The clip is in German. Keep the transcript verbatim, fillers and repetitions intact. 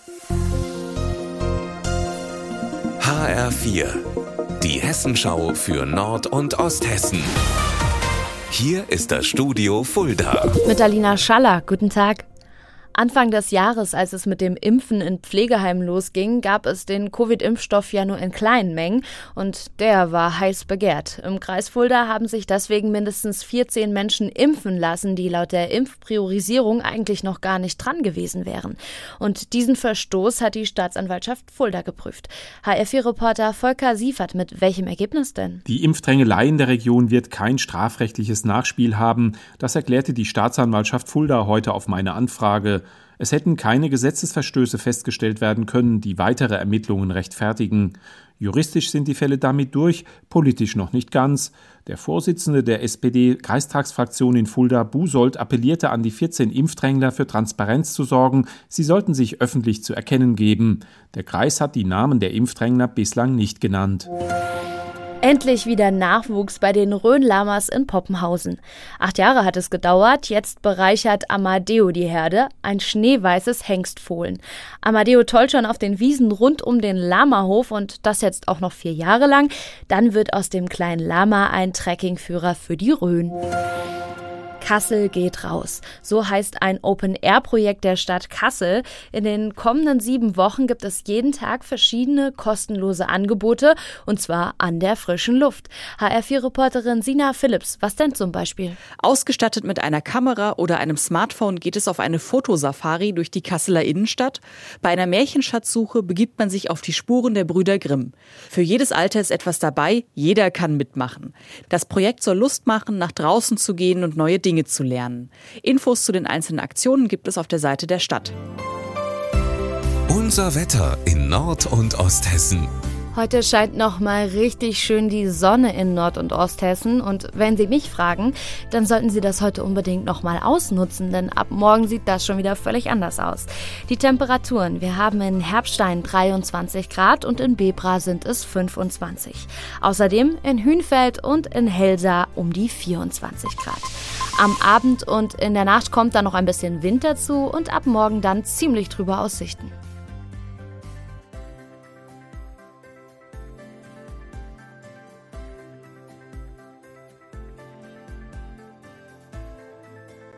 H R vier, die Hessenschau für Nord- und Osthessen. Hier ist das Studio Fulda. Mit Alina Schaller, guten Tag. Anfang des Jahres, als es mit dem Impfen in Pflegeheimen losging, gab es den Covid-Impfstoff ja nur in kleinen Mengen und der war heiß begehrt. Im Kreis Fulda haben sich deswegen mindestens vierzehn Menschen impfen lassen, die laut der Impfpriorisierung eigentlich noch gar nicht dran gewesen wären. Und diesen Verstoß hat die Staatsanwaltschaft Fulda geprüft. H R vier-Reporter Volker Siefert, mit welchem Ergebnis denn? Die Impfdrängelei in der Region wird kein strafrechtliches Nachspiel haben. Das erklärte die Staatsanwaltschaft Fulda heute auf meine Anfrage. Es hätten keine Gesetzesverstöße festgestellt werden können, die weitere Ermittlungen rechtfertigen. Juristisch sind die Fälle damit durch, politisch noch nicht ganz. Der Vorsitzende der S P D-Kreistagsfraktion in Fulda, Busold, appellierte an die vierzehn Impfdrängler, für Transparenz zu sorgen. Sie sollten sich öffentlich zu erkennen geben. Der Kreis hat die Namen der Impfdrängler bislang nicht genannt. Endlich wieder Nachwuchs bei den Rhön-Lamas in Poppenhausen. Acht Jahre hat es gedauert, jetzt bereichert Amadeo die Herde, ein schneeweißes Hengstfohlen. Amadeo tollt schon auf den Wiesen rund um den Lamahof und das jetzt auch noch vier Jahre lang. Dann wird aus dem kleinen Lama ein Trekkingführer für die Rhön. Kassel geht raus. So heißt ein Open-Air-Projekt der Stadt Kassel. In den kommenden sieben Wochen gibt es jeden Tag verschiedene kostenlose Angebote, und zwar an der frischen Luft. H R vier-Reporterin Sina Philipps, was denn zum Beispiel? Ausgestattet mit einer Kamera oder einem Smartphone geht es auf eine Fotosafari durch die Kasseler Innenstadt. Bei einer Märchenschatzsuche begibt man sich auf die Spuren der Brüder Grimm. Für jedes Alter ist etwas dabei, jeder kann mitmachen. Das Projekt soll Lust machen, nach draußen zu gehen und neue Dinge zu lernen. Infos zu den einzelnen Aktionen gibt es auf der Seite der Stadt. Unser Wetter in Nord- und Osthessen. Heute scheint noch mal richtig schön die Sonne in Nord- und Osthessen. Und wenn Sie mich fragen, dann sollten Sie das heute unbedingt noch mal ausnutzen, denn ab morgen sieht das schon wieder völlig anders aus. Die Temperaturen, wir haben in Herbstein dreiundzwanzig Grad und in Bebra sind es fünfundzwanzig. Außerdem in Hünfeld und in Helsa um die vierundzwanzig Grad. Am Abend und in der Nacht kommt dann noch ein bisschen Wind dazu und ab morgen dann ziemlich trübe Aussichten.